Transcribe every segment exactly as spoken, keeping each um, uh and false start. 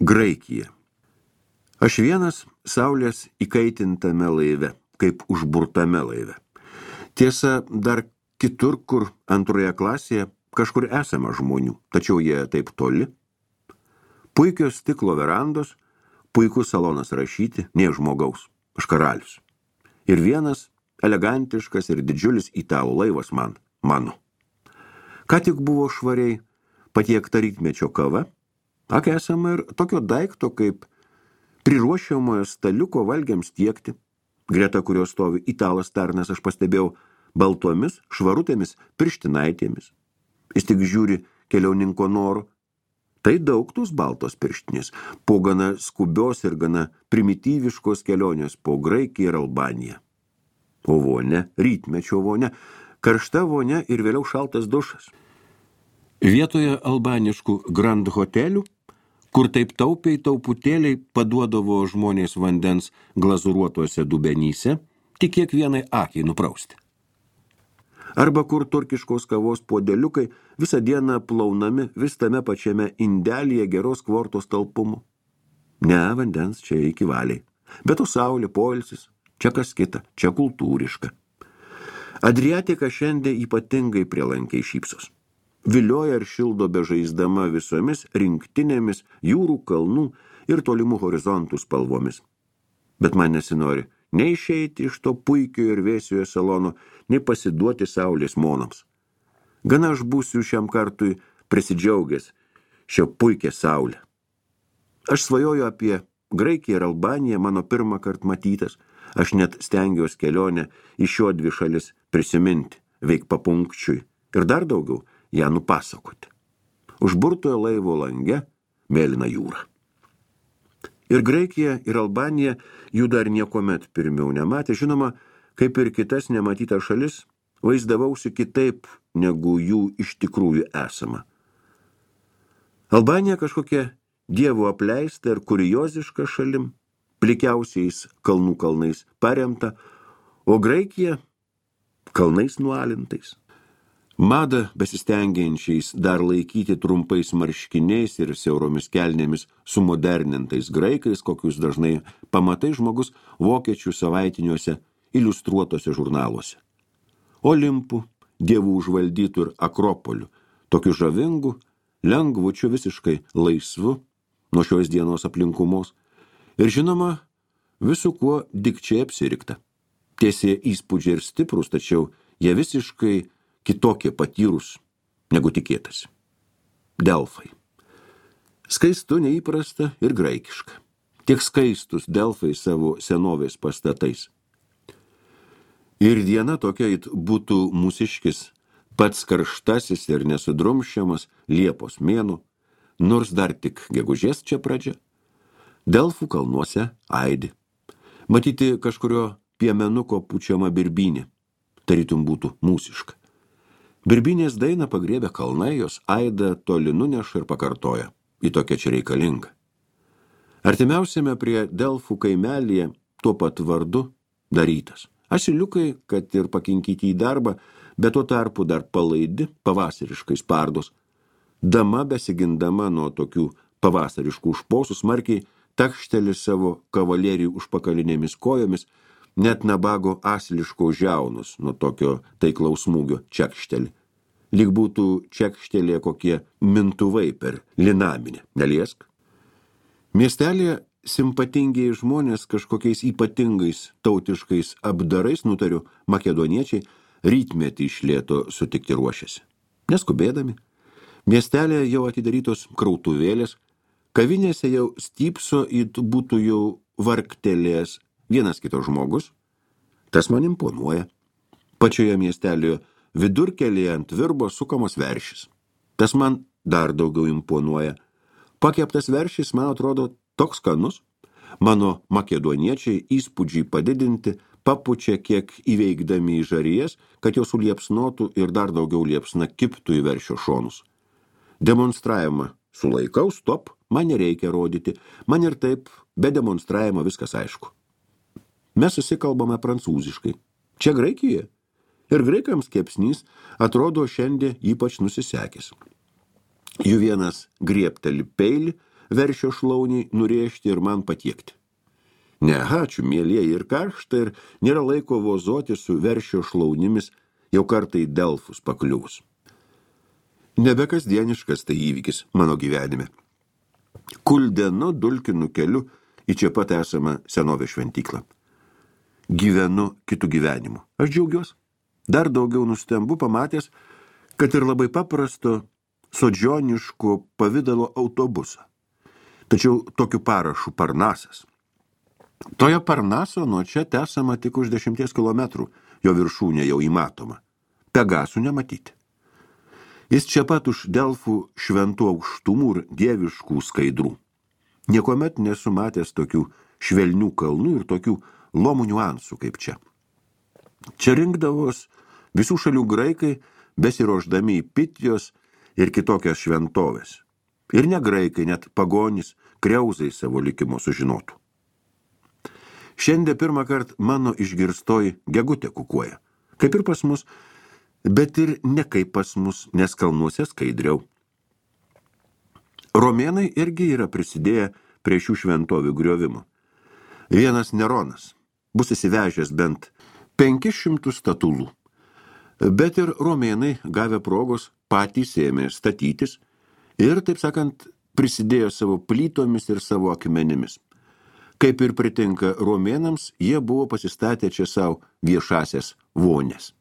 Graikija. Aš vienas saulės įkaitintame laive, kaip užburtame laive. Tiesa, dar kitur, kur antroje klasėje kažkur esama žmonių, tačiau jie taip toli. Puikios stiklo verandos, puikus salonas rašyti, nė žmogaus, aš karalius. Ir vienas elegantiškas ir didžiulis italų laivas man, mano. Ką tik buvo švariai patiekta rytmečio kava, ak esama ir tokio daikto, kaip priruošiamojo staliuko valgiams tiekti, greta kurio stovi italas tarnas, aš pastebėjau, baltomis, švarutėmis, pirštinaitėmis. Jis tik žiūri keliauninko noru. Tai daug tos baltos pirštinės, po gana skubios ir gana primityviškos kelionės po Graikiją ir Albaniją. O vonia, rytmečio vonia, karšta vonia ir vėliau šaltas dušas. Vietoje albaniškų grand hotelių, kur taip taupiai tauputėliai paduodavo žmonės vandens glazūruotuose dubenyse, tik kiekvienai akiai nuprausti. Arba kur turkiškos kavos podeliukai visą dieną plaunami vis tame pačiame indelyje geros kvortos talpumu. Ne, vandens čia iki valiai. Bet to saulė, poilsis, čia kas kita, čia kultūriška. Adriatika šiandien ypatingai prielankiai šypsos. Vilioja ir šildo bežaisdama visomis rinktinėmis, jūrų, kalnų ir tolimų horizontų spalvomis. Bet man nesinori nei išeiti iš to puikio ir vėsiojo salono, nei pasiduoti saulės monams. Gana aš būsiu šiam kartui prisidžiaugęs šią puikią saulę. Aš svajoju apie Graikiją ir Albaniją, mano pirmą kart matytas. Aš net stengiuos kelionę į šio dvi šalis prisiminti, veik papunkčiui ir dar daugiau ją nupasakoti. Užburtojo laivo lange mėlyna jūra. Ir Graikija, ir Albanija jų dar niekomet pirmiau nematė. Žinoma, kaip ir kitas nematytas šalis, vaizdavausi kitaip, negu jų iš tikrųjų esama. Albanija kažkokia dievo apleista ir kurioziška šalim, plikiausiais kalnų kalnais paremta, o Graikija kalnais nualintais. Madą besistengiančiais dar laikyti trumpais marškiniais ir siauromis kelnėmis sumodernintais graikais, kokius dažnai pamatai žmogus vokiečių savaitiniuose iliustruotose žurnaluose. Olimpų, dievų užvaldytų ir akropolių, tokiu žavingu, lengvučiu, visiškai laisvu nuo šios dienos aplinkumos. Ir žinoma, visų kuo dikčiai apsirikta. Tiesie įspūdžiai ir stiprus, tačiau jie visiškai kitokie patyrus, negu tikėtasi. Delfai. Skaistu, neįprasta ir graikiška. Tiek skaistus Delfai savo senovės pastatais. Ir diena tokia it būtų mūsiškis, pats karštasis ir nesudrumsčiamas Liepos mėnuo, nors dar tik gegužės čia pradžia. Delfų kalnuose aidi. Matyti kažkurio piemenuko pučiama birbynė, tarytum būtų mūsiška. Birbynės dainą pagriebė kalnai, jos aidą toli nuneša ir pakartoja. Į tokia čia reikalinga. Artimiausiame prie Delfų kaimelyje tuo pat vardu darytas. Asiliukai, kad ir pakinkyti į darbą, bet tuo tarpu dar palaidi pavasariškais pardos. Dama besigindama nuo tokių pavasariškų užposų smarkiai takšteli savo kavalerijų užpakalinėmis kojomis, net nabago asiliško žiaunus nuo tokio taiklaus smūgio čekšteli. Lyg būtų čekštelė kokie mintuvai per linaminę. Neliesk. Miestelėje simpatingiai žmonės kažkokiais ypatingais tautiškais apdarais, nutariu, makedoniečiai rytmetį iš lėto sutikti ruošiasi. Neskubėdami. Miestelėje jau atidarytos krautuvėlės, kavinėse jau stypso it būtų jau vargtelės vienas kitos žmogus, tas man imponuoja. Pačioje miestelėje vidurkelėje ant virbo sukamos veršis. Tas man dar daugiau imponuoja. Pakeptas veršis, man atrodo, toks skanus. Mano makedoniečiai įspūdžiai padidinti, papučia kiek įveikdami į žarijas, kad jos suliepsnotų ir dar daugiau liepsna kiptų į veršio šonus. Demonstravimą sulaikau, stop, man nereikia rodyti, man ir taip, be demonstravimo viskas aišku. Mes susikalbame prancūziškai. Čia Graikijoje. Ir graikams kepsnys atrodo šiandien ypač nusisekęs. Jų vienas griebteli peilį, veršio šlauniai nurėžti ir man patiekti. Ne, ačiū, mielieji, ir karšta, ir nėra laiko vozoti su veršio šlaunimis, jau kartą į Delfus pakliuvus. Nebe kasdieniškas tai įvykis mano gyvenime. Kuldenu dulkinu keliu į čia pat esamą senovės šventyklą. Gyvenu kitų gyvenimu. Aš džiaugiuosi. Dar daugiau nustembu pamatęs, kad ir labai paprasto sodžioniško pavidalo autobusą. Tačiau tokiu parašu Parnasas. Toje Parnaso nuo čia tesama tik už dešimties kilometrų, jo viršūnė jau įmatoma. Pegasų nematyti. Jis čia pat už Delfų šventų aukštumų ir dieviškų skaidrų. Niekuomet nesu matęs tokių švelnių kalnų ir tokių lomų niuansų kaip čia. Čia rinkdavos visų šalių graikai, besiruošdami į Pitijos ir kitokias šventovės. Ir ne graikai, net pagonys, kreuzai savo likimo sužinotų. Šiandien pirmą kartą mano išgirstoji gegutė kukuoja. Kaip ir pas mus, bet ir ne kaip pas mus, nes kalnuose skaidriau. Romėnai irgi yra prisidėję prie šių šventovių griovimo. Vienas Neronas bus įsivežęs bent penkis šimtus statulų. Bet ir romėnai gavę progos patys ėmė statytis ir, taip sakant, prisidėjo savo plytomis ir savo akmenimis. Kaip ir pritinka romėnams, jie buvo pasistatę čia savo viešasias vonės.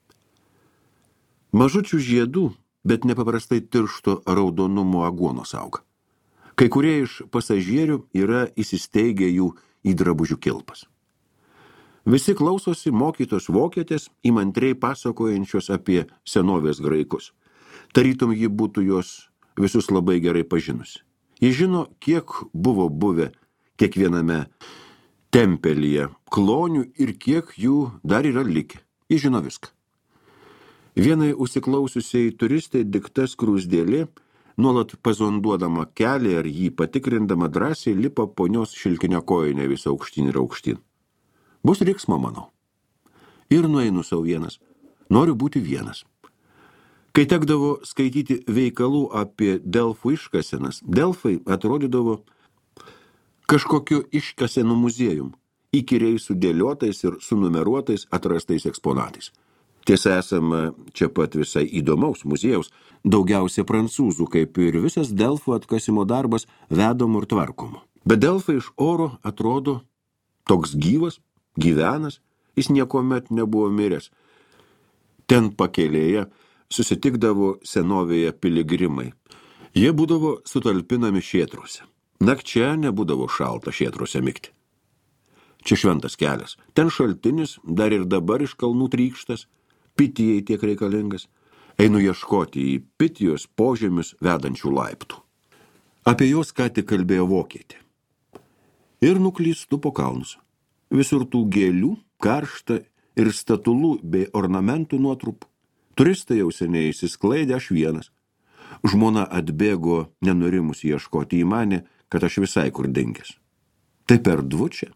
Mažučių žiedų, bet nepaprastai tiršto raudonumo aguonos auga. Kai kurie iš pasažierių yra įsisteigę jų į drabužių kilpas. Visi klausosi mokytos vokietės įmantriai pasakojančios apie senovės graikus. Tarytum ji būtų jos visus labai gerai pažinusi. Ji žino, kiek buvo buvę kiekviename tempelyje klonių ir kiek jų dar yra likę. Ji žino viską. Vienai užsiklausiusiai turistai dikta skruzdėlė, nuolat pazonduodama kelią ar jį patikrindama drąsiai lipa ponios šilkinę kojinę visą aukštyn ir aukštyn. Bus riksmo, manau. Ir nueinu savo vienas. Noriu būti vienas. Kai tekdavo skaityti veikalų apie Delfų iškasenas, Delfai atrodydavo kažkokiu iškasenų muziejum, įkyriai sudėliotais ir sunumeruotais atrastais eksponatais. Tiesa, esama čia pat visai įdomaus muziejaus, daugiausia prancūzų, kaip ir visas Delfų atkasimo darbas vedomų ir tvarkomų. Bet Delfai iš oro atrodo toks gyvas, gyvenas, jis niekuomet nebuvo miręs. Ten pakelėje susitikdavo senovėje piligrimai. Jie būdavo sutalpinami šėtruose. Nakčia nebūdavo šalta šėtruose migti. Čia šventas kelias. Ten šaltinis dar ir dabar iš kalnų trykštas, Pitijai tiek reikalingas. Einu ieškoti į Pitijos požemius vedančių laiptų. Apie jos ką tik kalbėjo vokietė. Ir nuklystu po kalnus. Visur tų gėlių, karšta ir statulų bei ornamentų nuotrupų. Turistai jau seniai įsisklaidė, aš vienas. Žmona atbėgo nenorimus ieškoti, į mane, kad aš visai kur dingęs. Tai per dvučia.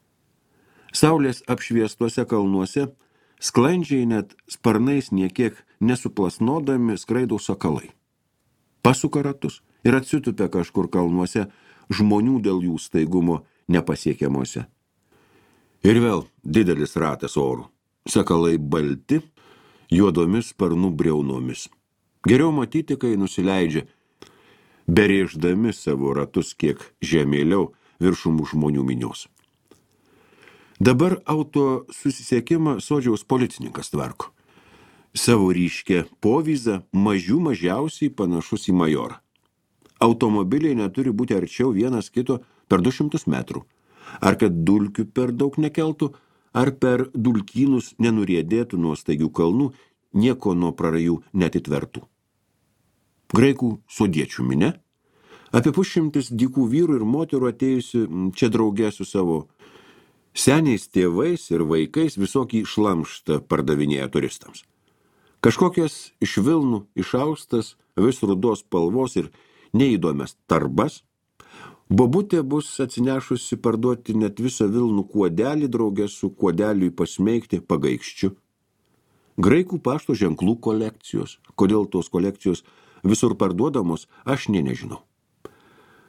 Saulės apšviestuose kalnuose sklandžiai net sparnais niekiek nesuplasnodami skraido sakalai. Pasuka ratus ir atsitupia kažkur kalnuose žmonių dėl jų staigumo nepasiekiamuose. Ir vėl didelis ratas orų. Sakalai balti, juodomis sparnų briaunomis. Geriau matyti, kai nusileidžia, berėždami savo ratus kiek žemėliau viršumų žmonių minios. Dabar auto susisiekimą Sodžiaus policininkas tvarko. Savo ryškę povyzą mažių mažiausiai panašus į majorą. Automobiliai neturi būti arčiau vienas kito per du šimtus metrų. Ar kad dulkių per daug nekeltų, ar per dulkynus nenuriedėtų nuo staigių kalnų, nieko nuo prarajų netitvertų. Graikų sodiečių minė, apie pusšimtis dykų vyrų ir moterų atėjusi čia drauge su savo seniais tėvais ir vaikais visokį šlamštą pardavinėja turistams. Kažkokias iš vilnų išaustas, vis rudos spalvos ir neįdomias tarbas, bobutė bus atsinešusi parduoti net visą vilnų kuodelį draugę su kuodeliui pasmeigti pagaikščiu. Graikų pašto ženklų kolekcijos. Kodėl tos kolekcijos visur parduodamos, aš nė nežinau.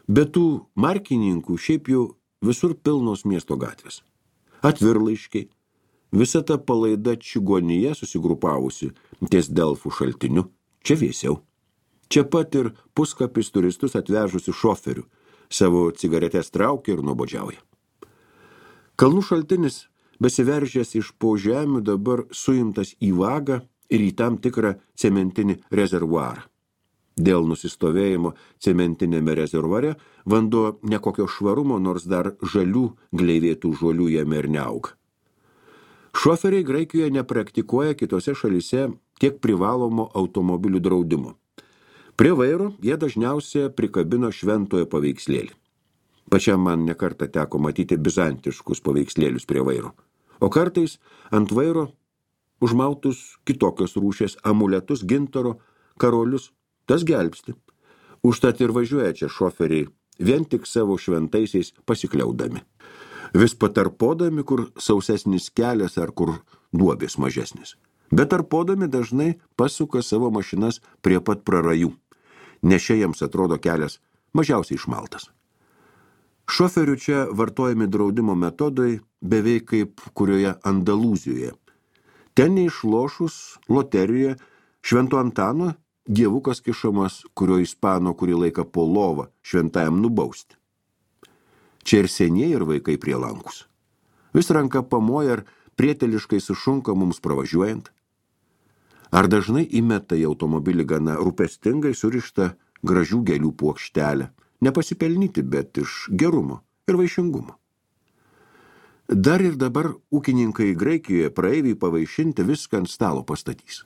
Be tų markininkų šiaip jau visur pilnos miesto gatvės. Atvirlaiškiai, visa ta palaida čigonija susigrupavusi ties Delfų šaltiniu, čia vėsiau. Čia pat ir puskapis turistus atvežusi šoferių, savo cigaretės traukia ir nuobodžiauja. Kalnų šaltinis, besiveržęs iš po žemių, dabar suimtas į vagą ir į tam tikrą cementinį rezervuarą. Dėl nusistovėjimo cementinėme rezervuare vanduo nekokio švarumo, nors dar žalių gleivėtų žolių jame ir neauga. Šoferiai Graikijoje nepraktikuoja kitose šalyse tiek privalomo automobilių draudimo. Prie vairo jie dažniausiai prikabino šventojo paveikslėlį. Pačiam man nekartą teko matyti bizantiškus paveikslėlius prie vairo, o kartais ant vairo užmautus kitokios rūšės amuletus, gintaro, karolius. Tas gelbsti. Užtat ir važiuoja čia šoferiai, vien tik savo šventaisiais pasikliaudami. Vis patarpodami, kur sausesnis kelias ar kur duobės mažesnis. Bet tarpodami dažnai pasuka savo mašinas prie pat prarajų, nes čia jiems atrodo kelias mažiausiai išmaltas. Šoferių čia vartojami draudimo metodai beveik kaip kurioje Andalūzijoje. Ten neišlošus loterijoje Švento Antano dievukas kišamas, kurio ispano kurį laiką po lovą šventajam nubausti. Čia ir senieji, ir vaikai prie lankus. Vis ranka pamoja ar prieteliškai sušunka mums pravažiuojant. Ar dažnai įmeta į automobilį gana rūpestingai surištą gražių gėlių puokštelę, nepasipelnyti, bet iš gerumo ir vaišingumo. Dar ir dabar ūkininkai Graikijoje praeiviai pavaišinti viską ant stalo pastatys.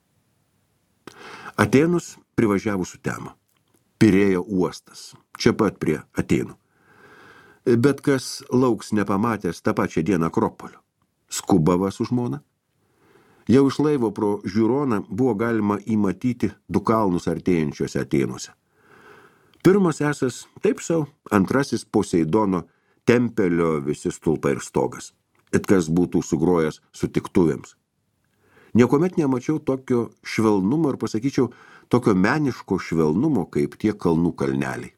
Atėnus privažiavo Sutema. Pirėjo uostas, čia pat prie Atėnų. Bet kas lauks nepamatęs tą pačią dieną Akropolio? Skubava su žmona. Jau iš laivo pro Žiūroną buvo galima įmatyti du kalnus artėjančiuose Atėnuose. Pirmas esas taip sau, antrasis Poseidono tempelio visi stulpai ir stogas. It kas būtų sugrojęs sutiktuvėms. Niekuomet nemačiau tokio švelnumo ir pasakyčiau tokio meniško švelnumo kaip tie kalnų kalneliai.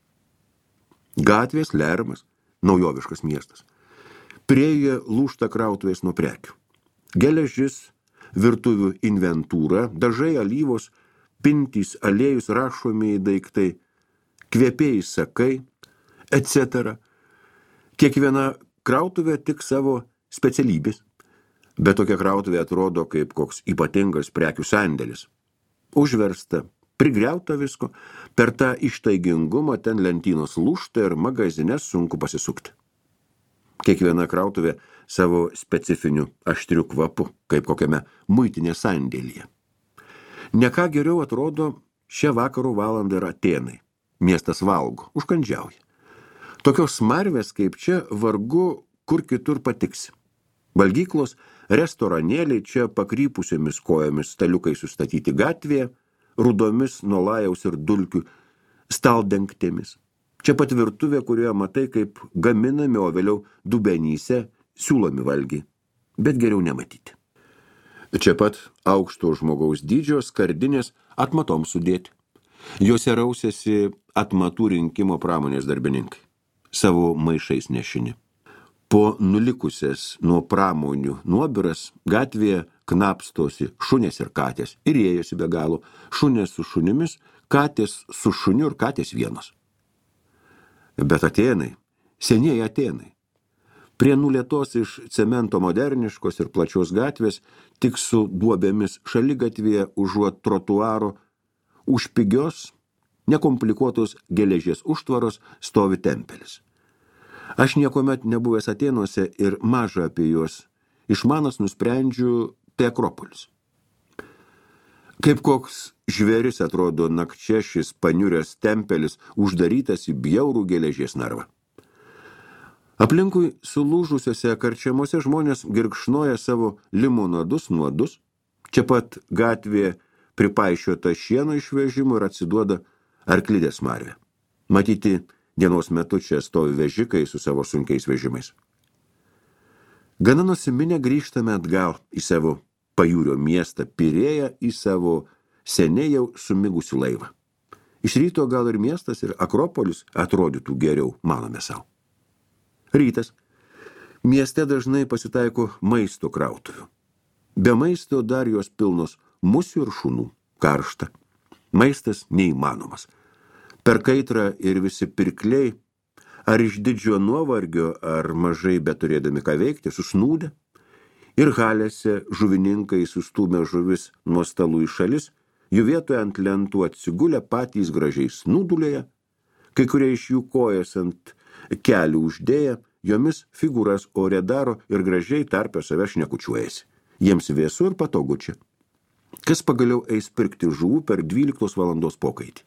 Gatvės, Lermas, naujoviškas miestas. Priejoje lūžta krautuvės nuo prekių. Geležis, virtuvių inventūra, dažai, alyvos, pintys, aliejus, rašomieji daiktai, kvepėjai sakai, et cetera. Kiekviena krautuvė tik savo specialybės. Bet tokia krautuvė atrodo kaip koks ypatingas prekių sandėlis. Užversta, prigriauta visko, per tą ištaigingumą ten lentynos lūžta ir magazine sunku pasisukti. Kiekviena krautuvė savo specifiniu aštriu kvapu, kaip kokiame muitinės sandėlyje. Ne ką geriau atrodo šią vakarų valandą ir Atėnai. Miestas valgo, užkandžiauja. Tokios smarvės kaip čia vargu kur kitur patiksi. Valgyklos, restoranėliai čia pakrypusiomis kojomis staliukai sustatyti gatvėje, rudomis nuo lajaus ir dulkių staldengtėmis. Čia pat virtuvė, kurioje matai, kaip gaminami, o vėliau dubenyse siūlomi valgiai, bet geriau nematyti. Čia pat aukšto žmogaus dydžio skardinės atmatoms sudėti. Jose rausėsi atmatų rinkimo pramonės darbininkai, savo maišais nešini. Po nulikusias nuo pramonių nuobiras gatvėje knapstosi šunės ir katės ir ėjosi be galo, šunės su šunimis, katės su šuniu ir katės vienos. Bet Atėnai, senieji Atėnai, prie nulietos iš cemento moderniškos ir plačios gatvės, tik su duobėmis šaligatvėje užuot trotuaro, už pigios, nekomplikuotos geležies užtvaros stovi tempelis. Aš niekuomet nebuvęs Atėnuose ir maža apie juos. Išmanas nusprendžiu tai Akropolis. Kaip koks žvėris atrodo nakčia šis paniuręs tempelis uždarytas į bjaurų geležies narvą. Aplinkui sulūžusiose karčiamuose žmonės girkšnoja savo limonadus nuodus. Čia pat gatvėje pripaišiota šieno išvežimo ir atsiduoda arklidės smarvė. Matyti, dienos metu čia stovi vežikai su savo sunkiais vežimais. Gana nusiminę grįžtame atgal į savo pajūrio miestą, Pirėją, į savo seniai jau sumigusių laivą. Iš ryto gal ir miestas, ir Akropolis atrodytų geriau, manome savo. Rytas. Mieste dažnai pasitaiko maisto krautuvių. Be maisto dar jos pilnos musių ir šunų. Karšta. Maistas neįmanomas. Per kaitrą ir visi pirkliai, ar iš didžio nuovargio, ar mažai beturėdami ką veikti, susnūdę. Ir halėse žuvininkai sustūmė žuvis nuo stalų į šalis, jų vietoje ant lentų atsigulę patys gražiai snūdulėje, kai kurie iš jų kojas ant kelių uždėję, jomis figūras ore daro ir gražiai tarpę save šnekučiuojasi. Jiems vėsu ir patogu čia. Kas pagaliau eis pirkti žuvų per dvyliktos valandos pokaitį.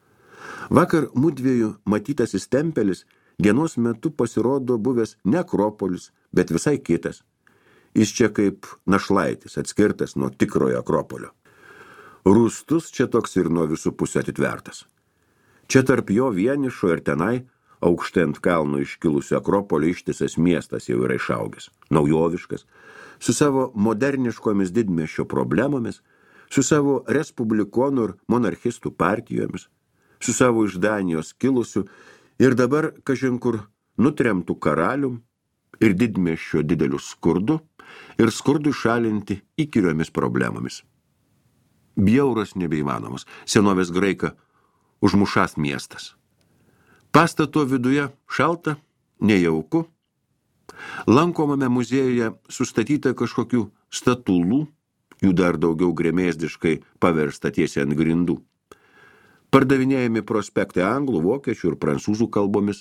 Vakar mudviejų matytasis tempelis dienos metu pasirodo buvęs ne Akropolis, bet visai kitas. Jis čia kaip našlaitis, atskirtas nuo tikrojo Akropolio. Rūstus čia toks ir nuo visų pusių atitvertas. Čia tarp jo vienišo ir tenai, aukštai ant kalno iškilusio Akropolio ištisas miestas jau yra išaugęs, naujoviškas, su savo moderniškomis didmiesčio problemomis, su savo respublikonų ir monarchistų partijomis, su savo iš Danijos kilusiu ir dabar, kažin kur, nutremtų karalium ir didmiesčio dideliu skurdu ir skurdui šalinti įkyriomis problemomis. Bjauras nebeįmanomas, senovės Graika užmušas miestas. Pastato viduje šalta, nejauku. Lankomame muziejuje sustatyta kažkokių statulų, jų dar daugiau gremėzdiškai paversta tiesiai ant grindų. Pardavinėjami prospektai anglų, vokiečių ir prancūzų kalbomis.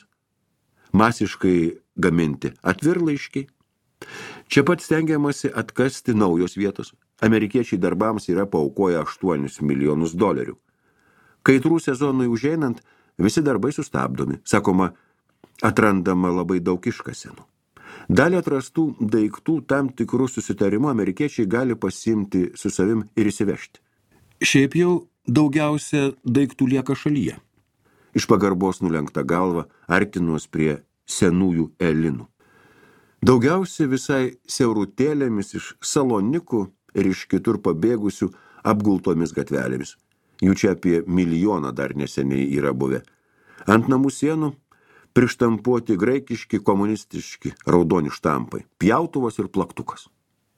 Masiškai gaminti atvirlaiškiai. Čia pat stengiamasi atkasti naujos vietos. Amerikiečiai darbams yra paaukoję aštuonis milijonus dolerių. Kaitrų sezonui užeinant, visi darbai sustabdomi. Sakoma, atrandama labai daug iškasenų. Dalį atrastų daiktų tam tikrų susitarimų amerikiečiai gali pasiimti su savim ir įsivežti. Šiaip jau daugiausia daiktų lieka šalyje. Iš pagarbos nulenkta galva artinuos prie senųjų elinų. Daugiausia visai siaurutėlėmis iš Salonikų ir iš kitur pabėgusių apgultomis gatvelėmis. Jų čia apie milijoną dar neseniai yra buvę. Ant namų sienų prištampuoti graikiški, komunistiški, raudoni štampai, pjautuvas ir plaktukas.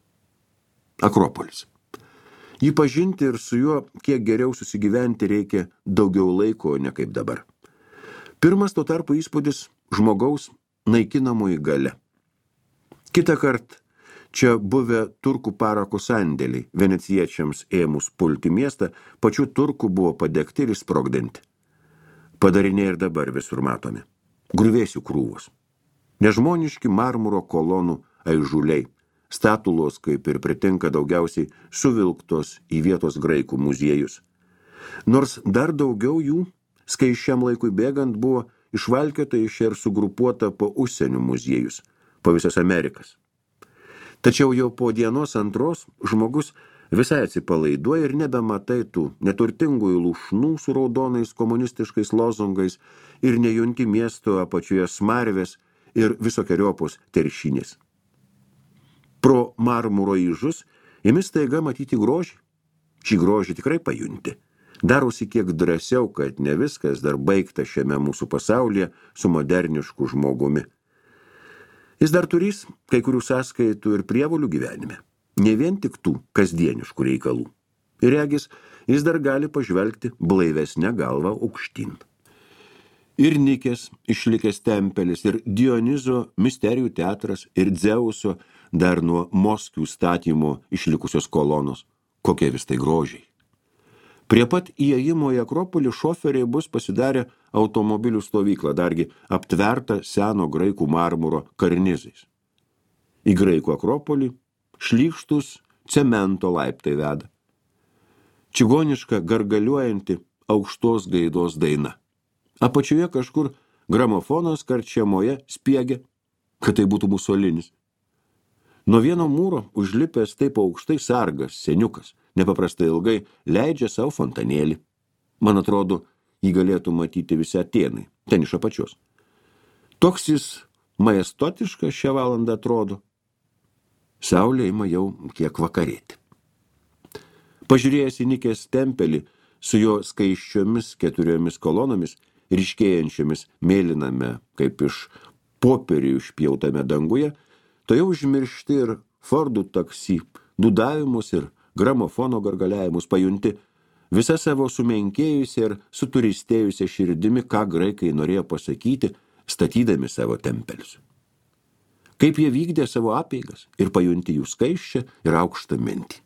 Akropolis. Jį pažinti ir su juo kiek geriau susigyventi reikia daugiau laiko, ne kaip dabar. Pirmas tuo tarpu įspūdis žmogaus naikinamoji galia. Kitą kartą čia buvę turkų parako sandėliai, venecijiečiams ėmus pulti miestą, pačių turkų buvo padegti ir sprogdinti. Padariniai ir dabar visur matomi. Gruvėsių krūvos. Nežmoniški marmuro kolonų aižuliai. Statulos, kaip ir pritinka, daugiausiai suvilktos į vietos graikų muziejus. Nors dar daugiau jų, skaičiam laikui bėgant, buvo išvalkiota iš ir sugrupuota po užsienio muziejus, po visas Amerikas. Tačiau jau po dienos antros žmogus visai atsipalaiduoja ir nebematai tų neturtingųjų lūšnų su raudonais komunistiškais lozungais ir nejunti miesto apačioje smarvės ir visokeriopos teršinės. Pro marmuro įžus imi staiga matyti grožį. Šį grožį tikrai pajunti. Darosi kiek drąsiau, kad ne viskas dar baigta šiame mūsų pasaulyje su modernišku žmogumi. Jis dar turės kai kurių sąskaitų ir prievolių gyvenime. Ne vien tik tų kasdieniškų reikalų. Ir regis, jis dar gali pažvelgti blaivesnę galvą aukštyn. Ir Nikės išlikęs tempelis, ir Dionizo misterijų teatras, ir Dzeuso dar nuo Moskių statymo išlikusios kolonos. Kokie vis tai grožiai. Prie pat įėjimo į Akropolį šoferiai bus pasidarę automobilių stovyklą, dargi aptvertą seno graikų marmuro karnizais. Į graikų Akropolį šlykštus cemento laiptai veda. Čigoniška gargaliuojanti aukštos gaidos daina. Apačioje kažkur gramofonas karčiamoje spiegia, kad tai būtų Musolinis. Nuo vieno mūro užlipęs taip aukštai sargas, seniukas, nepaprastai ilgai leidžia savo fontanėlį. Man atrodo, jį galėtų matyti visi Atėnai, ten iš apačios. Toks jis majestotiškas šią valandą atrodo. Saulė ima jau kiek vakarėti. Pažiūrėjęs į Nikės tempelį, su jo skaisčiomis keturiomis kolonomis, ryškėjančiomis mėlyname, kaip iš popierių išpjautame danguje, to jau užmiršti ir Fordų taksi, dudavimus ir gramofono gargaliavimus pajunti visą savo sumenkėjusią ir suturistėjusią širdimi, ką graikai norėjo pasakyti, statydami savo tempelius. Kaip jie vykdė savo apeigas ir pajunti jų skaisčią ir aukštą mintį.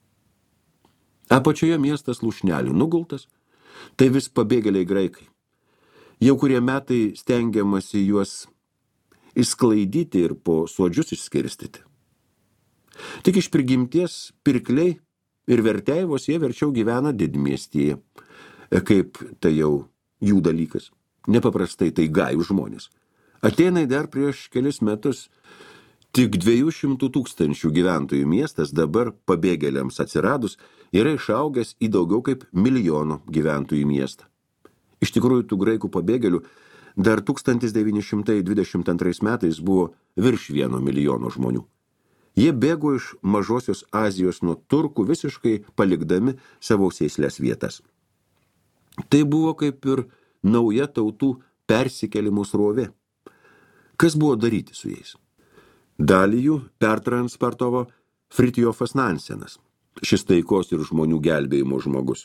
Apačioje miestas lūšnelių nugultas, tai vis pabėgėliai graikai. Jau kurie metai stengiamasi juos išsklaidyti ir po suodžius išskirstyti. Tik iš prigimties pirkliai ir verteivos jie verčiau gyvena didmiestyje, kaip tai jau jų dalykas. Nepaprastai tai gajų žmonės. Atėnai dar prieš kelis metus tik dviejų šimtų tūkstančių gyventojų miestas, dabar pabėgėliams atsiradus yra išaugęs į daugiau kaip milijono gyventojų miestą. Iš tikrųjų, tų graikų pabėgėlių dar tūkstantis devyni šimtai dvidešimt antrais metais buvo virš vieno milijono žmonių. Jie bėgo iš Mažosios Azijos nuo turkų, visiškai palikdami savo sėslės vietas. Tai buvo kaip ir nauja tautų persikėlimų srovė. Kas buvo daryti su jais? Dalį jų pertransportavo Fritjofas Nansenas, šis taikos ir žmonių gelbėjimo žmogus,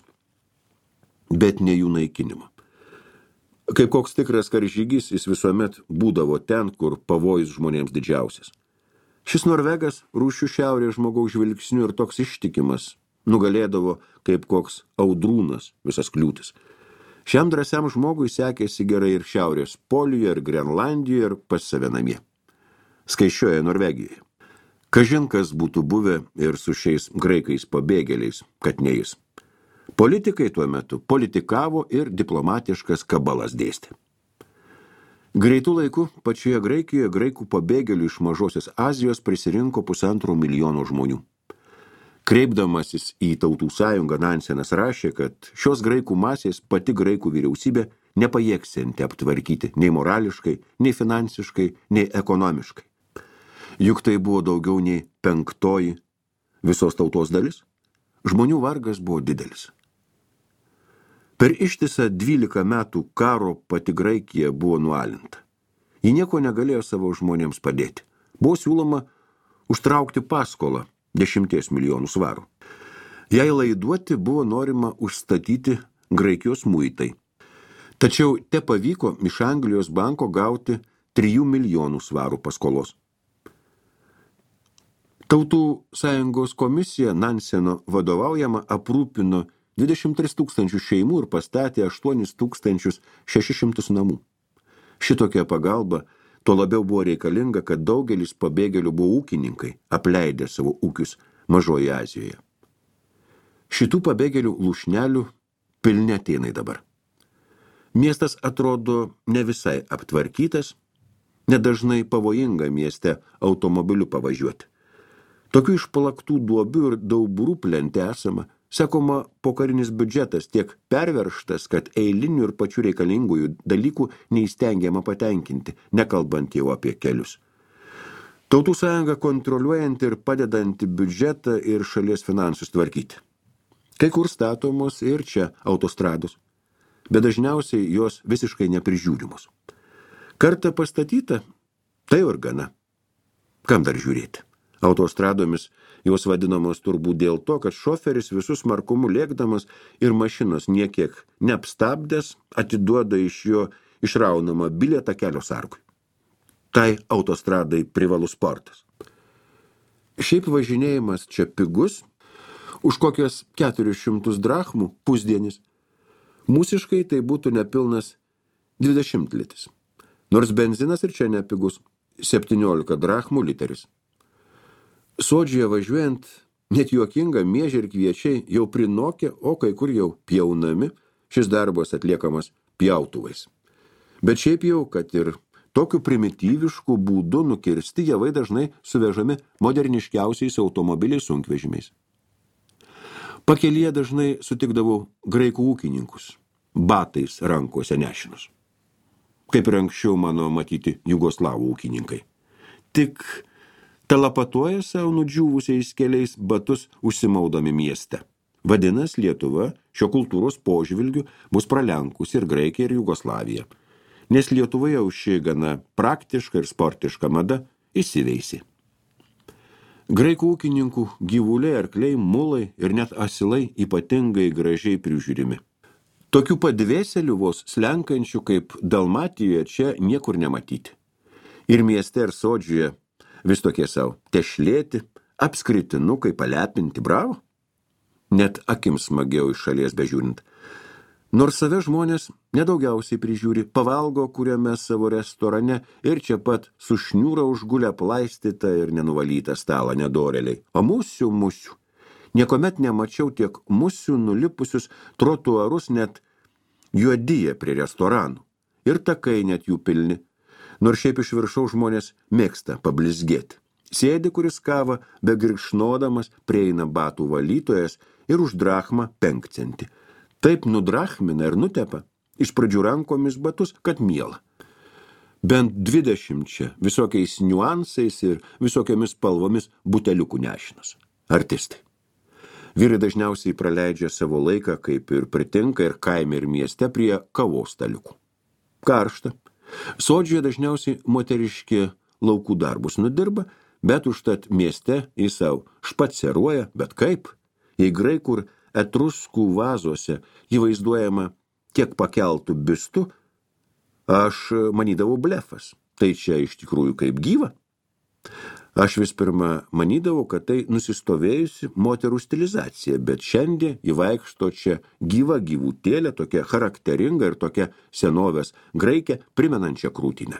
bet ne jų naikinimo. Kaip koks tikras karžygys, jis visuomet būdavo ten, kur pavojus žmonėms didžiausias. Šis norvegas rūšių šiaurės žmogaus žvilgsnių ir toks ištikimas nugalėdavo kaip koks audrūnas visas kliūtis. Šiam drąsiam žmogui sekėsi gerai ir šiaurės Polijoje, ir Grenlandijoje, ir pas save namie. Skaičioje Norvegijoje. Kažin kas būtų buvę ir su šiais graikais pabėgėliais, kad ne jis. Politikai tuo metu politikavo ir diplomatiškas kabalas dėstė. Greitų laikų pačioje Graikijoje graikų pabėgėlių iš Mažosios Azijos prisirinko pusantro milijono žmonių. Kreipdamasis į Tautų sąjungą, Nansenas rašė, kad šios graikų masės pati graikų vyriausybė nepajėgsianti aptvarkyti nei morališkai, nei finansiškai, nei ekonomiškai. Juk tai buvo daugiau nei penktoji visos tautos dalis. Žmonių vargas buvo didelis. Per ištisą dvylika metų karo pati Graikija buvo nualinta. Ji nieko negalėjo savo žmonėms padėti. Buvo siūloma užtraukti paskolą dešimties milijonų svarų. Jai laiduoti buvo norima užstatyti Graikijos muitai. Tačiau te pavyko iš Anglijos banko gauti trijų milijonų svarų paskolos. Tautų sąjungos komisija Nanseno vadovaujama aprūpino dvidešimt tris tūkstančius šeimų ir pastatė aštuonis tūkstančius šešis šimtus namų. Šitokia pagalba tuo labiau buvo reikalinga, kad daugelis pabėgėlių buvo ūkininkai, apleidę savo ūkius Mažoje Azijoje. Šitų pabėgėlių lūšnelių pilni Atėnai dabar. Miestas atrodo ne visai aptvarkytas, nedažnai pavojinga mieste automobiliu pavažiuoti. Tokių išplaktų duobių ir dauburų plente esama, sakoma, pokarinis biudžetas tiek perverštas, kad eilinių ir pačių reikalingųjų dalykų neįstengiama patenkinti, nekalbant jau apie kelius. Tautų sąjunga kontroliuojanti ir padedanti biudžetą ir šalies finansus tvarkyti. Kai kur statomos ir čia autostrados, bet dažniausiai jos visiškai neprižiūrimos. Kartą pastatyta, tai ir gana. Kam dar žiūrėti? Autostradomis jos vadinamos turbūt dėl to, kad šoferis visus markumu lėkdamas ir mašinos niekiek neapstabdęs atiduoda iš jo išraunamą bilietą kelio sargui. Tai autostradai privalus sportas. Šiaip važinėjimas čia pigus, už kokias keturis šimtus drachmų pusdienis. Mūsiškai tai būtų nepilnas dvidešimt litis. Nors benzinas ir čia nepigus, septyniolika drachmų literis. Sodžioje važiuojant, net juokinga miežiai ir kviečiai jau prinokė, o kai kur jau pjaunami, šis darbas atliekamas pjautuvais. Bet šiaip jau, kad ir tokiu primityvišku būdu nukirsti javai dažnai suvežami moderniškiausiais automobiliais sunkvežimiais. Pakelyje dažnai sutikdavau graikų ūkininkus, batais rankose nešinus. Kaip ir anksčiau mano matyti jugoslavų ūkininkai. Tik talapatuoja savo nudžiūvusiais keliais batus užsimaudami mieste. Vadinas, Lietuva šio kultūros požvilgiu bus pralenkusi ir Graikija ir Jugoslavija, nes Lietuvoje jau ši gana praktiška ir sportiška mada įsiveisė. Graikų ūkininkų gyvuliai, arkliai, mulai ir net asilai ypatingai gražiai prižiūrimi. Tokių padvėselių vos slenkančių kaip Dalmatijoje čia niekur nematyti. Ir mieste ir sodžiuje vis tokie savo tešlėti, apskritinukai, palepinti, bravo. Net akims smagiau iš šalies bežiūrint. Nors save žmonės nedaugiausiai prižiūri, pavalgo kuriame savo restorane ir čia pat sušniūra užgulę plaistytą ir nenuvalytą stalą nedoreliai. O musių, musių. Niekomet nemačiau tiek musių nulipusius trotuarus net juodyje prie restoranų. Ir takai net jų pilni. Nors šiaip iš viršaus žmonės mėgsta pablizgėti. Sėdi, kuris kava, be girkšnodamas, prieina batų valytojas ir už drachmą penkcentį. Taip nudrachmina ir nutepa, iš pradžių rankomis batus, kad miela. Bent dvidešimčia visokiais niuansais ir visokiamis spalvomis buteliukų nešinas. Artistai. Vyrai dažniausiai praleidžia savo laiką, kaip ir pritinka ir kaime ir mieste prie kavos staliukų. Karšta. Sodžioje dažniausiai moteriški laukų darbus nudirba, bet užtat mieste į savo špaceruoja, bet kaip? Jei graikų ir etruskų vazose įvaizduojama tiek pakeltų biustų, aš manydavau blefas. Tai čia iš tikrųjų kaip gyva. Aš vis pirma manydavau, kad tai nusistovėjusi moterų stilizacija, bet šiandien įvaikšto čia gyva gyvūtėlė, tokia charakteringa ir tokia senovės graikė primenančia krūtinę.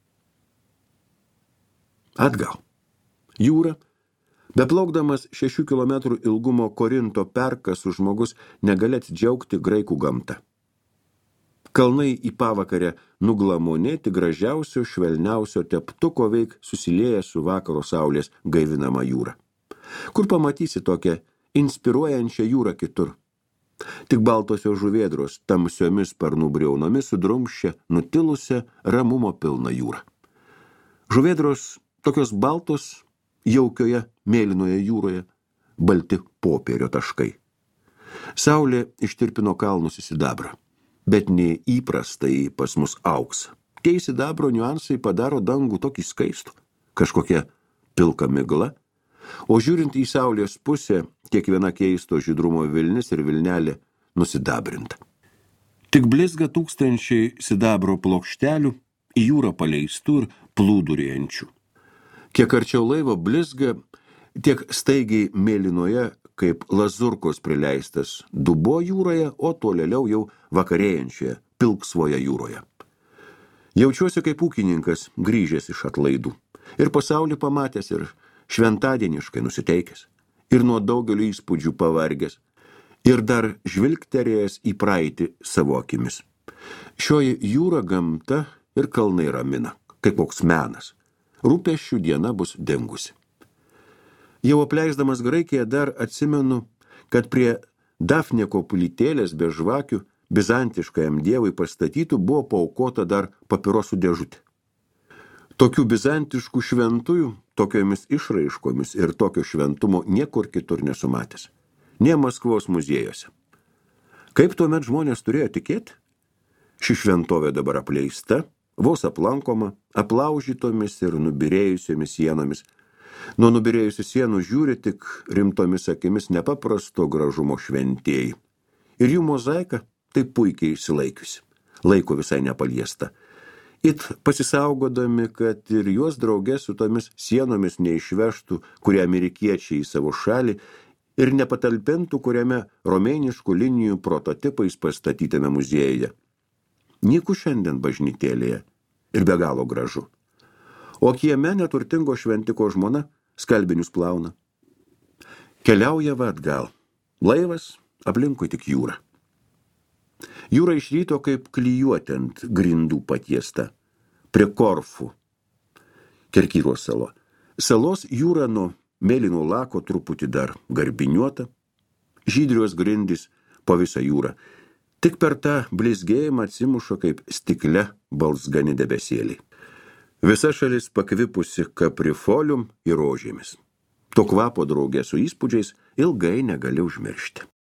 Atgal. Jūra. Beplaukdamas šešių kilometrų ilgumo Korinto perkasų žmogus negali atsidžiaugti graikų gamtą. Kalnai į pavakarę nuglamonėti gražiausio, švelniausio teptuko veik susilieja su vakaro saulės gaivinama jūra. Kur pamatysi tokią inspiruojančią jūrą kitur? Tik baltosios žuvėdros tamsiomis sparnų briaunomis sudrumščia nutilusią ramumo pilną jūrą. Žuvėdros tokios baltos jaukioje mėlynoje jūroje, balti popierio taškai. Saulė ištirpino kalnus į sidabrą, bet neįprastai pas mus auksą. Tie sidabro niuansai padaro dangų tokį skaistų, kažkokia pilka migla, o žiūrint į saulės pusę, kiekviena keisto žydrumo vilnis ir vilnelė nusidabrinta. Tik blizga tūkstančiai sidabro plokštelių į jūrą paleistų ir plūduriančių. Kiek arčiau laivo blizga, tiek staigiai mėlynoje, kaip lazurkos prileistas dubo jūroje, o tolėliau jau vakarėjančioje, pilksvoje jūroje. Jaučiuosi kaip ūkininkas grįžęs iš atlaidų. Ir pasaulį pamatęs, ir šventadieniškai nusiteikęs, ir nuo daugelio įspūdžių pavargęs, ir dar žvilgterėjęs į praeitį savo akimis. Šioji jūra gamta ir kalnai ramina, kaip koks menas. Rūpesčių diena bus dingusi. Jau apleisdamas Graikiją dar atsimenu, kad prie Dafnė koplytėlės be žvakių bizantiškajam dievui pastatytų buvo paaukota dar papirosų dėžutė. Tokių bizantiškų šventųjų, tokiomis išraiškomis ir tokio šventumo niekur kitur nesumatęs. Ne Maskvos muziejuose. Kaip tuomet žmonės turėjo tikėti? Ši šventovė dabar apleista, vos aplankoma, aplaužytomis ir nubirėjusiomis sienomis. Nuo nubirėjusių sienų žiūri tik rimtomis akimis nepaprasto gražumo šventieji. Ir jų mozaika taip puikiai išsilaikiusi, laiko visai nepaliesta. It pasisaugodami, kad ir juos drauge su tomis sienomis neišvežtų, kurie amerikiečiai į savo šalį ir nepatalpintų, kuriame romėniškų linijų prototipais pastatytame muziejuje. Nyku šiandien bažnytėlėje ir be galo gražu. O kieme neturtingo šventiko žmona skalbinius plauna. Keliauja va atgal. Laivas, aplinkui tik jūra. Jūra iš ryto kaip klijuotė ant grindų patiesta. Prie Korfų. Kerkyros salo. Salos jūra nuo mėlyno lako truputį dar garbiniuota. Žydrios grindys po visą jūrą. Tik per tą blizgėjimą atsimuša kaip stikle balsgani debesėliai. Visa šalis pakvipusi kaprifolium ir rožėmis. To kvapo draugė su įspūdžiais ilgai negali užmiršti.